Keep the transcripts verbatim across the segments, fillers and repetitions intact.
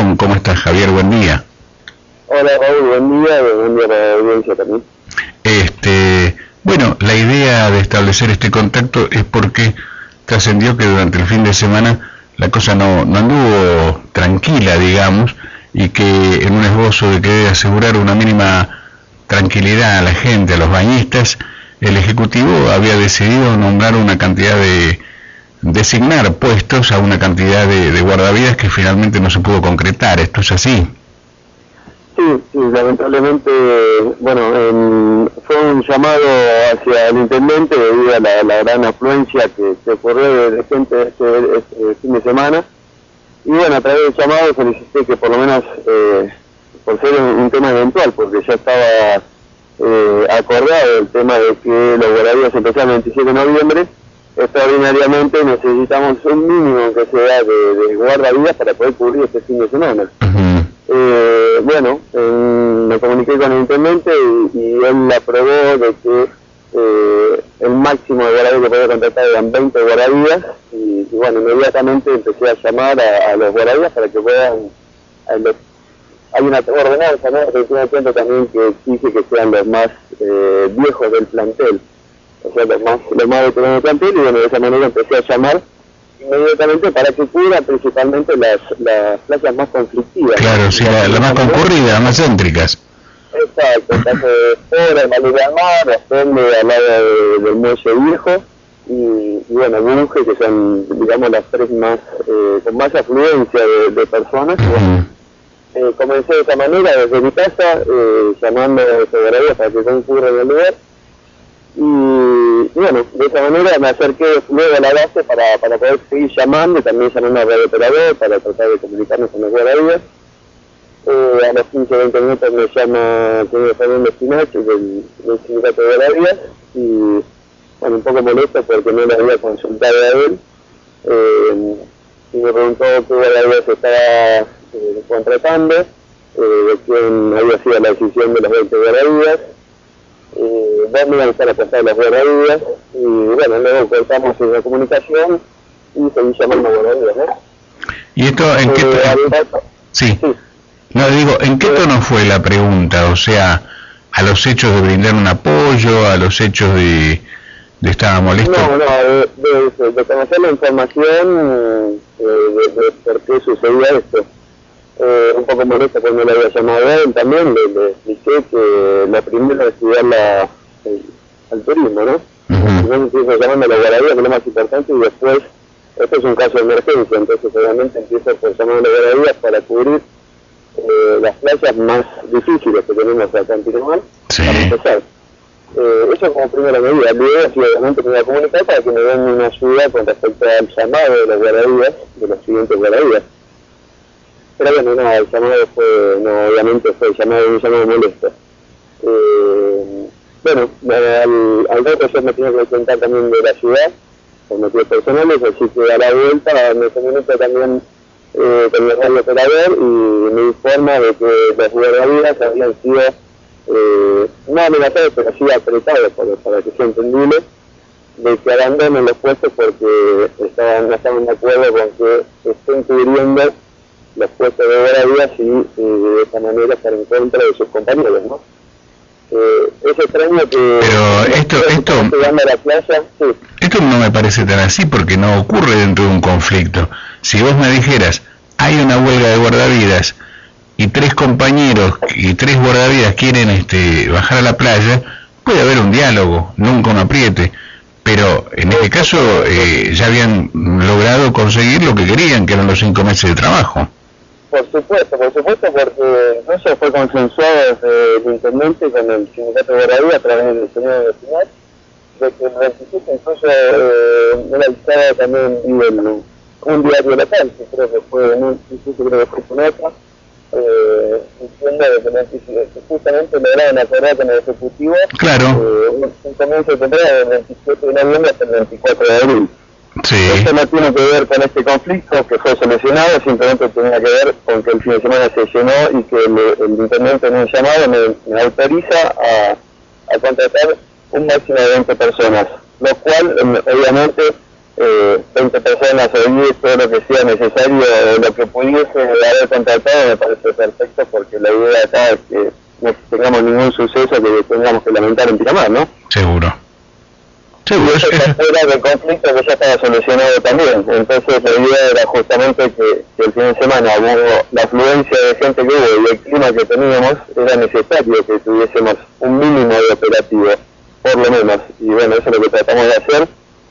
Nación. ¿Cómo estás, Javier? Buen día. Hola, Raúl, buen día, buen día para la audiencia también. Este, bueno, la idea de establecer este contacto es porque trascendió que durante el fin de semana la cosa no, no anduvo tranquila, digamos, y que en un esbozo de querer asegurar una mínima tranquilidad a la gente, a los bañistas, el Ejecutivo había decidido nombrar una cantidad de, designar puestos a una cantidad de, de guardavidas que finalmente no se pudo concretar. ¿Esto es así? Sí, sí, lamentablemente, bueno, en, fue un llamado hacia el intendente debido a la, la gran afluencia que se ocurrió de gente este, este fin de semana. Y bueno, a través del llamado solicité que por lo menos, eh, por ser un, un tema eventual, porque ya estaba eh, acordado el tema de que los guardavidas empezaron el veintisiete de noviembre, extraordinariamente necesitamos un mínimo que sea de, de guardavidas para poder cubrir este fin de semana. Uh-huh. Eh, bueno, eh, me comuniqué con el intendente y, y él aprobó de que eh, el máximo de guardavidas que podía contratar eran veinte guardavidas y, y bueno, inmediatamente empecé a llamar a, a los guardavidas para que puedan, a los, hay una ordenanza, ¿no? Recién me cuenta también que exige que sean los más eh, viejos del plantel, o sea, los más, los más veteranos del plantel, y bueno, de esa manera empecé a llamar inmediatamente para que cubran principalmente las, las playas más conflictivas. Claro, sí, las la más concurridas, las más céntricas. Exacto, el caso de Fora, el Malí del Mar, Rastonde al lado de, del Muelle Viejo, y, y bueno, Bruje, que son, digamos, las tres más, eh, con más afluencia de, de personas. Uh-huh. Bueno, eh, comencé de esa manera, desde mi casa, eh, llamando a seguridad para que concurran el lugar. Y, y bueno, de esa manera me acerqué luego a la base para, para poder seguir llamando, y también llamando a radio operador para tratar de comunicarnos con los guardavidas. Eh, a los quince a veinte minutos me llama el señor Fernando Espinachi del, del sindicato de guardavidas, y bueno, un poco molesto porque no le había consultado a él, eh, y me preguntó qué guardavidas estaba eh, contratando, eh, de quién había sido la decisión de los veinte guardavidas. Eh, dos me iban a estar a pasar las guardavidas, y bueno, luego cortamos la comunicación y seguí llamando a guardavidas, ¿no? ¿Y esto en qué tono? Eh, sí. sí. No, digo, ¿en qué tono fue la pregunta? O sea, ¿a los hechos de brindar un apoyo, a los hechos de, de estar molesto? No, no, de, de, de conocer la información eh, de, de por qué sucedía esto. Eh, un poco molesto cuando le había llamado a él también, le, le expliqué que la primera es estudiar la, el, al turismo, ¿no? Uh-huh. Primero empiezo llamando a la guardavidas, que es lo más importante, y después, esto es un caso de emergencia, entonces obviamente empiezo por llamar a la guardavidas para cubrir eh, las playas más difíciles que tenemos acá en Pinamar, sí. Para empezar. Eh, eso como primera medida. Luego, sí, obviamente me voy a comunicar para que me den una ayuda con respecto al llamado de las guardavidas, de los siguientes guardavidas. Pero bueno, no, el llamado fue, no, obviamente fue el llamado, un llamado molesto. Eh, bueno, al, al rato yo me tenía que contar también de la ciudad, por motivos personales, así que a la vuelta me comunico también eh, con el radio operador y me informa de que los guardavidas habían sido, eh, no amenazados, pero sí apretados, por, para que sea entendible, de que abandonen los puestos porque estaban, no estaban de acuerdo con que estén cubriendo los puestos de guardavidas y, y de esa manera estar en contra de sus compañeros, ¿no? Eh, es extraño que... Pero esto, esto, a la playa, sí. Esto no me parece tan así porque no ocurre dentro de un conflicto. Si vos me dijeras, hay una huelga de guardavidas y tres compañeros y tres guardavidas quieren este, bajar a la playa, puede haber un diálogo, nunca un apriete. Pero en este caso eh, ya habían logrado conseguir lo que querían, que eran los cinco meses de trabajo. Por supuesto, por supuesto, porque eso fue consensuado desde el intendente con el sindicato de guardavidas a través del señor de final, de que el veintisiete incluso eh, era avisado también el, un diario local, que creo que fue, no, incluso creo que fue con otra, eh, diciendo de que, que justamente lograron acordar con el Ejecutivo, claro, eh, un, un comienzo de temporada del veintisiete de noviembre hasta el veinticuatro de abril. Sí. Esto no tiene que ver con este conflicto que fue solucionado, simplemente tenía que ver con que el fin de semana se llenó y que el, el intendente en un llamado me, me autoriza a, a contratar un máximo de veinte personas, lo cual obviamente eh, veinte personas o diez, todo lo que sea necesario, lo que pudiese haber contratado me parece perfecto, porque la idea acá es que no tengamos ningún suceso que tengamos que lamentar en Pinamar, ¿no? Seguro. Seguro. Y eso es fuera del conflicto que ya estaba solucionado también. Entonces la idea era justamente que, que el fin de semana hubo la afluencia de gente que hubo y el clima que teníamos, era necesario que tuviésemos un mínimo de operativo, por lo menos. Y bueno, eso es lo que tratamos de hacer.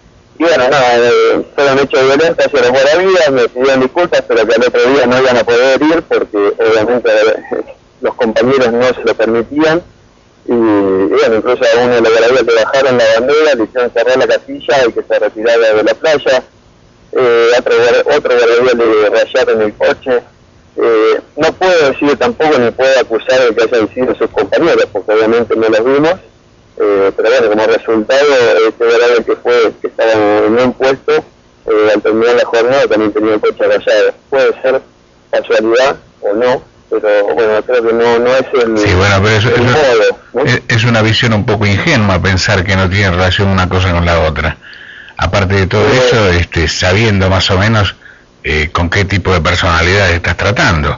Y bueno, nada, eh, fueron hechos violentos hacia los guardavidas, me pidieron disculpas, pero que al otro día no iban a poder ir porque obviamente eh, los compañeros no se lo permitían. Y, y bueno, incluso a uno de los guardavidas le bajaron la bandera, le hicieron cerrar la casilla y que se retirara de la playa. Eh, otro, otro guardavidas le rayaron el coche. Eh, no puedo decir tampoco ni puedo acusar de que hayan sido sus compañeros, porque obviamente no los vimos. Eh, pero bueno, como resultado, este guardavidas que fue, que estaba en un puesto, eh, al terminar la jornada también tenía el coche rayado. Puede ser casualidad o no, pero bueno, creo que no, no es el, sí, bueno, pero eso, el eso, modo, ¿no? es, es una visión un poco ingenua pensar que no tiene relación una cosa con la otra. Aparte de todo eh, eso, este, sabiendo más o menos eh, con qué tipo de personalidad estás tratando.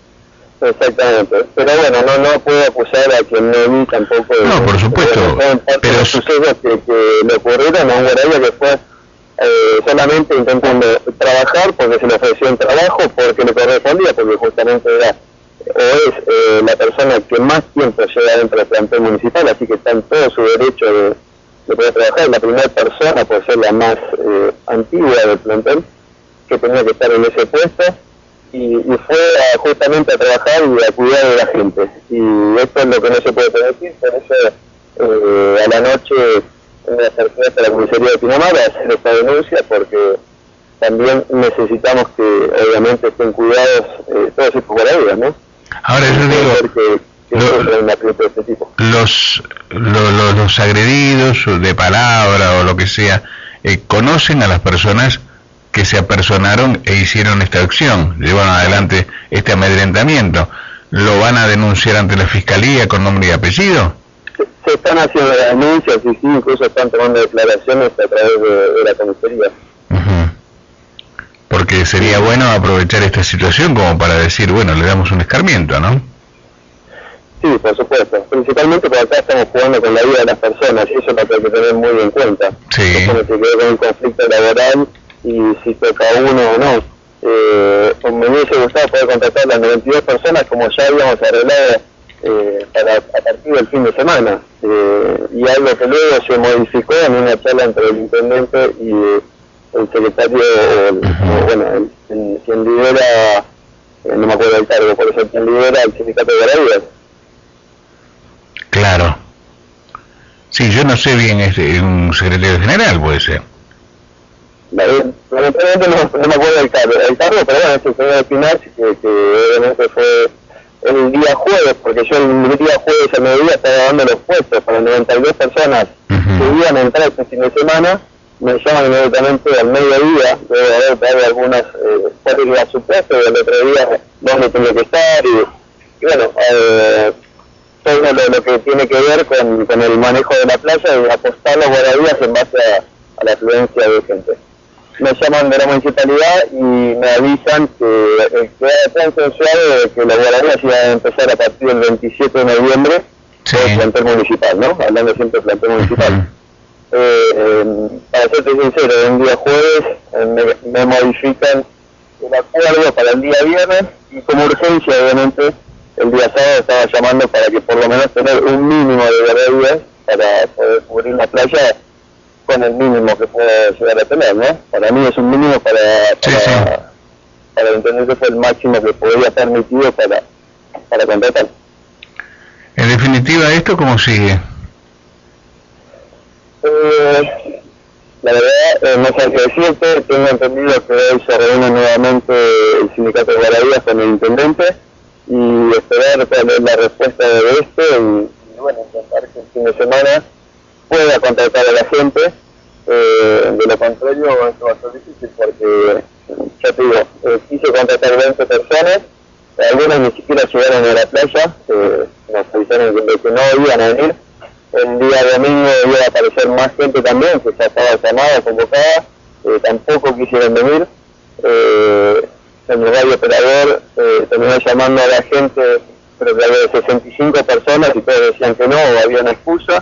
Exactamente, pero bueno, no no puedo acusar a quien no vi tampoco. De, no, por supuesto, de, de, pero los sucesos que, que le ocurrieron a un guardavidas que fue eh, solamente intentando trabajar porque se le ofreció un trabajo, porque le correspondía, porque justamente era o es eh, la persona que más tiempo lleva dentro del plantel municipal, así que está en todo su derecho de, de poder trabajar, la primera persona por ser la más eh, antigua del plantel que tenía que estar en ese puesto. Y, y fue a, justamente a trabajar y a cuidar de la gente. Y esto es lo que no se puede permitir, por eso eh, a la noche me acerqué hasta la comisaría de Pinamar a hacer esta denuncia, porque también necesitamos que obviamente estén cuidados eh, todos estos guardavidas, ¿no? Ahora yo digo, que, que lo, lo, de este tipo. Los, lo, lo, los agredidos de palabra o lo que sea, eh, ¿conocen a las personas que se apersonaron e hicieron esta acción, llevaron adelante este amedrentamiento? ¿Lo van a denunciar ante la Fiscalía con nombre y apellido? Se, se están haciendo denuncias y sí, incluso están tomando declaraciones a través de, de la comisaría. Uh-huh. Porque sería bueno aprovechar esta situación como para decir, bueno, le damos un escarmiento, ¿no? Sí, por supuesto. Principalmente porque acá estamos jugando con la vida de las personas y eso es lo que hay que tener muy en cuenta. Sí. Eso no se quedó con un conflicto laboral y si toca uno o no. Eh, me hubiese gustado poder contratar a las noventa y dos personas como ya habíamos arreglado eh, para, a partir del fin de semana. Eh, y algo que luego se modificó en una charla entre el intendente y eh, el secretario, o, el, o, bueno, el, el, quien lidera, eh, no me acuerdo del cargo, por eso quien lidera el sindicato de guardavidas. Claro. Sí, yo no sé bien, es un secretario general, puede ser. Lamentablemente no, no me acuerdo del cargo, el cargo, pero bueno, es el señor Espinal, que, que obviamente fue el día jueves, porque yo el día jueves a mediodía estaba dando los puestos para noventa y dos personas uh-huh. que iban a entrar este fin de semana. Me llaman inmediatamente al mediodía, debo haber dado algunas, eh, cuál iba su puesto, y el otro día dónde tenía que estar, y, y bueno, eh, todo lo, lo que tiene que ver con, con el manejo de la playa y apostar los guardavidas en base a, a la afluencia de gente. Me llaman de la municipalidad y me avisan que eh, queda consensuado de que los guardavidas iban a empezar a partir del veintisiete de noviembre sí. por el plantel municipal, ¿no? Hablando siempre del plantel municipal. Uh-huh. eh, eh, para serte sincero, un día jueves eh, me, me modifican el acuerdo para el día viernes y como urgencia, obviamente, el día sábado estaba llamando para que por lo menos tener un mínimo de guardavidas para poder cubrir la playa con el mínimo que puede llegar a tener, ¿no? Para mí es un mínimo, para para, sí, sí. para entender que fue el máximo que podía permitido para, para contratar. En definitiva, ¿esto cómo sigue? Eh, la verdad, eh, no sé qué decirte, tengo entendido que hoy se reúne nuevamente el sindicato de guardavidas con el intendente y esperar cuál es la respuesta de esto y, y bueno, intentar que el fin de semana pueda contratar a la gente. Eh, de lo contrario esto va a ser difícil porque ya te digo, eh, quise contratar veinte personas, algunas ni siquiera llegaron a la playa, eh, nos avisaron de que no iban a venir. El día domingo iba a aparecer más gente también que ya estaba llamada, convocada, eh, tampoco quisieron venir. Eh, el radio operador eh, terminó llamando a la gente, pero que había sesenta y cinco personas y todos decían que no, o había una excusa.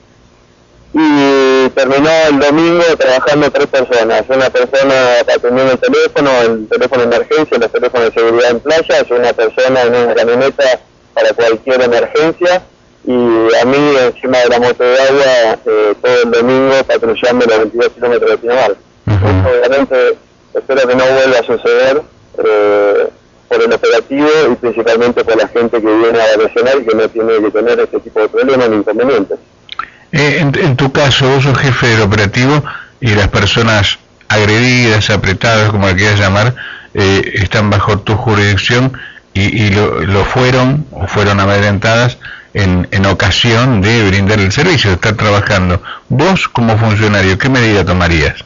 Y terminó el domingo trabajando tres personas, una persona atendiendo el teléfono, el teléfono de emergencia, los teléfonos de seguridad en playas, una persona en una camioneta para cualquier emergencia, y a mí encima de la moto de agua eh, todo el domingo patrullando los veintidós kilómetros de Pinamar. Uh-huh. Obviamente espero que no vuelva a suceder eh, por el operativo y principalmente por la gente que viene a vacacionar y que no tiene que tener este tipo de problemas ni inconvenientes. Eh, en, en tu caso, vos sos jefe del operativo y las personas agredidas, apretadas, como le quieras llamar, eh, están bajo tu jurisdicción y, y lo, lo fueron o fueron amedrentadas en, en ocasión de brindar el servicio, de estar trabajando. Vos, como funcionario, ¿qué medida tomarías?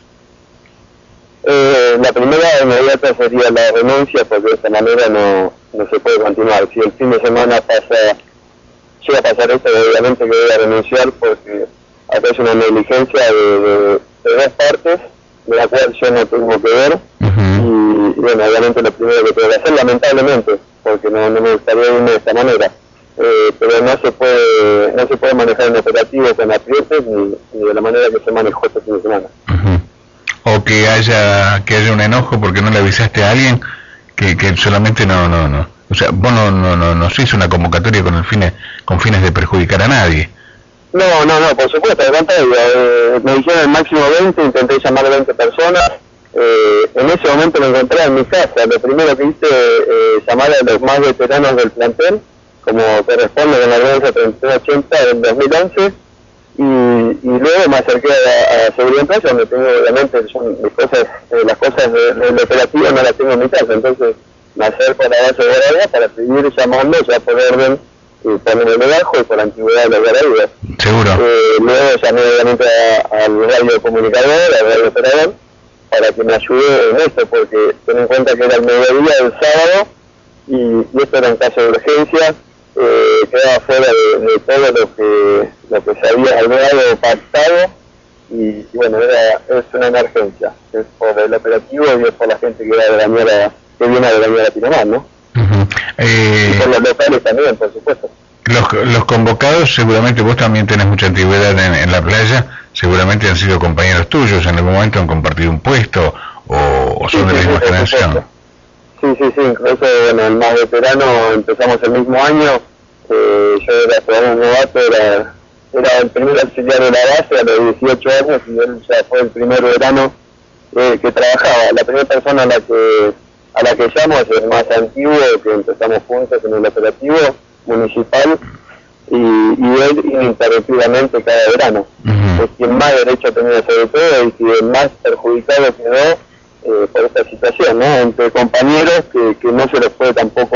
Eh, la primera inmediata sería la renuncia, porque de esta manera no, no se puede continuar. Si el fin de semana pasa... llega a pasar esto, obviamente que voy a renunciar porque acá es una negligencia de, de, de dos partes, de la cual yo no tengo que ver. Uh-huh. Y bueno, obviamente lo primero que tengo que hacer, lamentablemente, porque no, no me gustaría irme de esta manera, eh, pero no se puede no se puede manejar un operativo con aprietes ni, ni de la manera que se manejó este fin de semana. Uh-huh. O que haya que haya un enojo porque no le avisaste a alguien que, que solamente no no no o sea, vos no, no, no, no se hizo una convocatoria con el fines, con fines de perjudicar a nadie. No, no, no, por supuesto, al contrario, eh, me dijeron el máximo veinte, intenté llamar a veinte personas, eh, en ese momento me encontré en mi casa, lo primero que hice eh, llamar a los más veteranos del plantel, como corresponde con la ordenanza treinta y tres ochenta del dos mil once, y, y luego me acerqué a, a Seguridad en Playa, donde tengo obviamente son mis cosas, eh, las cosas del de, de operativo no las tengo en mi casa, entonces me acerco a la base de guardia para seguir llamando ya por orden y por el debajo y por la antigüedad de los guardias. Seguro. Eh, luego llamé obviamente al radio comunicador, al radio operador, para que me ayude en esto, porque ten en cuenta que era el mediodía del sábado y, y esto era un caso de urgencia, eh, quedaba fuera de, de todo lo que lo que se había hablado, pactado, y, y bueno, era, es una emergencia, es por el operativo y es por la gente que va de la mierda, que viene a venir a Pinamar, ¿no? Uh-huh. eh, y por los locales también, por supuesto. Los, los convocados, seguramente vos también tenés mucha antigüedad en, en la playa, seguramente han sido compañeros tuyos, en algún momento han compartido un puesto, o, o son sí, de la sí, misma sí, generación. Sí, sí, sí, incluso bueno, el más veterano empezamos el mismo año, eh, yo era todavía un novato, era, era el primer auxiliar de la base a los dieciocho años, y él ya fue el primer verano eh, que trabajaba. La primera persona a la que a la que llamo es el más antiguo, que empezamos juntos en el operativo municipal, y, y él ininterrumpidamente cada verano. Uh-huh. Es quien más derecho tenía sobre todo y quien más perjudicado quedó eh, por esta situación, ¿no? Entre compañeros que, que no se les puede tampoco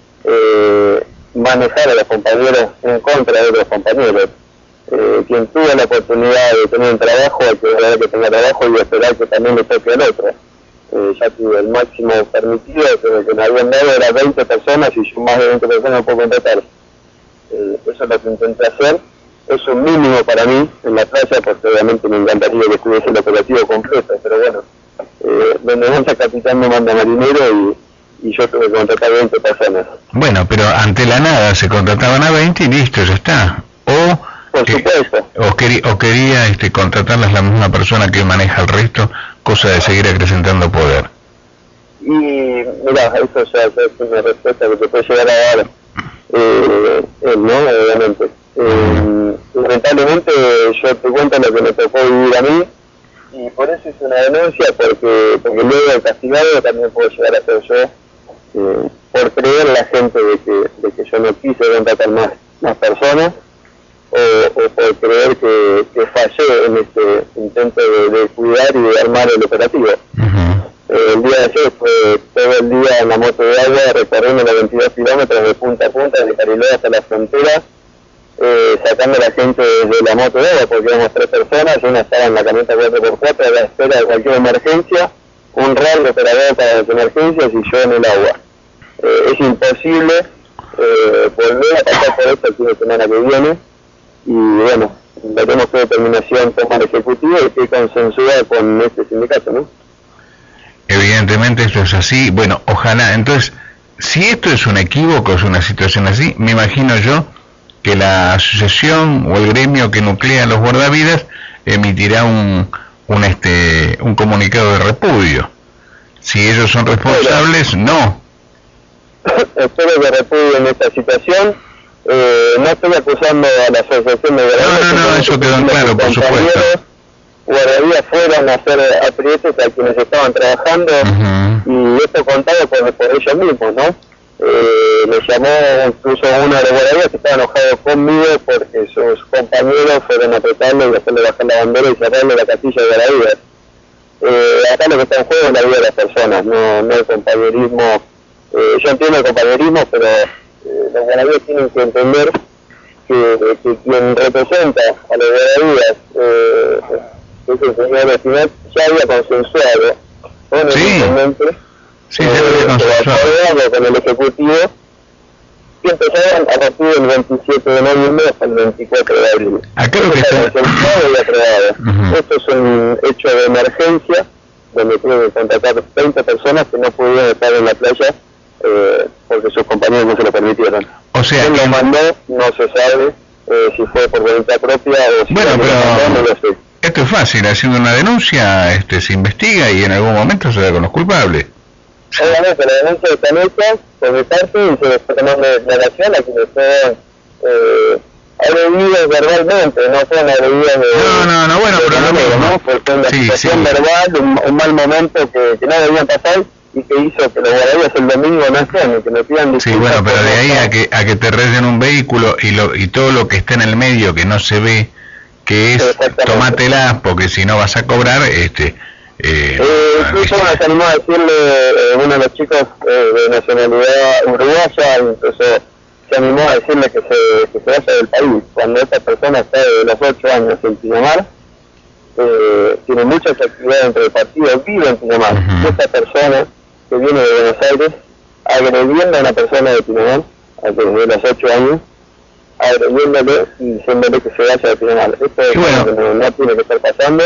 eh, manejar a los compañeros en contra de los compañeros. Eh, quien tuvo la oportunidad de tener un trabajo, hay que ver que tenga trabajo y esperar que también le toque al otro. Eh, ya tuve el máximo permitido que, que me habían dado era veinte personas y yo más de veinte personas no puedo contratar. Eh, eso es lo que intenté hacer, es un mínimo para mí en la playa, porque obviamente me encantaría que estuviese el operativo completo, pero bueno, eh, donde manda capitán no manda marinero y, y yo tuve que contratar veinte personas. Bueno, pero ante la nada se contrataban a veinte y listo, ya está. O Por supuesto. Eh, o, quería, o quería este, contratarlas la misma persona que maneja el resto, cosa de seguir acrecentando poder. Y mira, eso ya, ya es una respuesta que te puede llegar a dar eh, él, ¿no? Obviamente. Eh, lamentablemente yo te cuento lo que me tocó vivir a mí, y por eso hice una denuncia, porque porque luego de castigado también puedo llegar a ser yo, eh, por creer la gente de que, de que yo no quise contratar más, más personas, o, o por creer que, que fallé en este intento de, de cuidar y de armar el operativo. Uh-huh. Eh, el día de ayer fue todo el día en la moto de agua recorriendo los veintidós kilómetros de punta a punta, de Cariló hasta la frontera, eh, sacando a la gente de la moto de agua, porque éramos tres personas, una estaba en la camioneta cuatro por cuatro a la espera de cualquier emergencia, un raro operador para las emergencias y yo en el agua. Eh, es imposible eh, volver a pasar por esto el fin de semana que viene, y bueno, veremos qué determinación toma el Ejecutivo y qué consensúa con este sindicato, ¿no? Evidentemente esto es así. Bueno, ojalá, entonces, si esto es un equívoco, es una situación así, me imagino yo que la asociación o el gremio que nuclea los guardavidas emitirá un, un, este, un comunicado de repudio. Si ellos son responsables, no. Espero que repudien esta situación. Eh, no estoy acusando a la asociación de guardavidas. No, no, no, eso quedó claro, por supuesto. Guardavidas fueron a hacer aprietes a quienes estaban trabajando, uh-huh. y esto contado por, por ellos mismos, ¿no? Eh, me llamó incluso uno de los guardavidas que estaba enojado conmigo porque sus compañeros fueron a apretarle y hacerle bajar la bandera y cerrarle la casilla de guardavidas. Eh, acá lo que está en juego es la vida de las personas, no, no el compañerismo. Eh, yo entiendo el compañerismo, pero eh, los guardavidas tienen que entender que, que quien representa a los guardavidas, eh, que es el señor Espinal, ya había consensuado con el sí. intendente, sí, eh, consensuado con el Ejecutivo, que empezaron a partir del veintisiete de noviembre hasta el veinticuatro de abril. Acá lo que está consensuado y aprobado. Uh-huh. Esto es un hecho de emergencia, donde tuve que contratar treinta personas que no pudieron estar en la playa eh, porque sus compañeros no se lo permitieron. O sea, ¿quién lo mandó? No se sabe eh, si fue por voluntad propia o si bueno, no pero... lo mandó, no lo sé. Esto es fácil, haciendo una denuncia este, se investiga y en algún momento se da con los culpables. Obviamente la denuncia están hechas por mi parte y se les está tomando declaración a quienes fueron eh, agredidos verbalmente, no fueron agredidos de... No, no, no, bueno, pero no, no, ¿no? Porque una sí, situación sí. verbal, un, un mal momento que, que no debían pasar y que hizo que los guardavidas el domingo no estén y que me pidan disculpas. Sí, bueno, pero de ahí a que, a que te rellen un vehículo y, lo, y todo lo que está en el medio que no se ve, que es tomátela porque si no vas a cobrar, este... Eh, eh, incluso bueno, se animó a decirle eh, uno de los chicos eh, de nacionalidad uruguaya, incluso se animó a decirle que se, que se vaya del país, cuando esta persona está de los ocho años en Pinamar, eh, tiene muchas actividades dentro del partido, vive en Pinamar. Uh-huh. Esta persona que viene de Buenos Aires agrediendo a una persona de Pinamar, de los ocho años, agrediéndole y diciéndole que se vaya de Pinamar. Esto es bueno. que no, no tiene que estar pasando.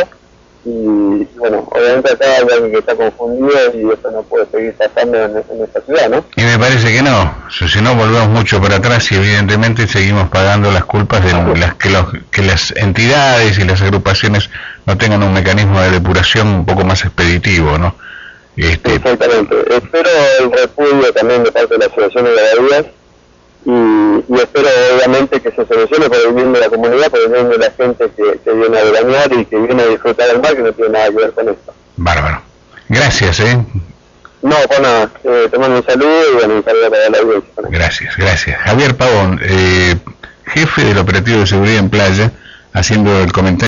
Y bueno, obviamente acá hay alguien que está confundido y eso no puede seguir pasando en, en esta ciudad, ¿no? Y me parece que no, si no volvemos mucho para atrás y evidentemente seguimos pagando las culpas de las que, los, que las entidades y las agrupaciones no tengan un mecanismo de depuración un poco más expeditivo, ¿no? Este... Exactamente, espero el repudio también de parte de la Asociación de Guardavidas y, y espero obviamente que se solucione por el bien de la comunidad, por el bien de la gente que, que viene a veranear y que viene a disfrutar del mar, que no tiene nada que ver con esto. Bárbaro. Gracias, ¿eh? No, pues nada, eh, te mando un saludo y bueno, un saludo para la audiencia. Gracias, gracias. Javier Pavón, eh, jefe del operativo de seguridad en playa, haciendo el comentario.